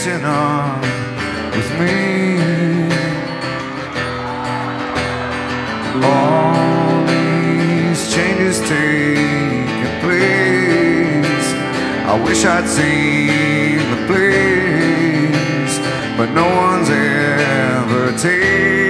catching up with me. All these changes taking place, I wish I'd seen the place, but no one's ever taken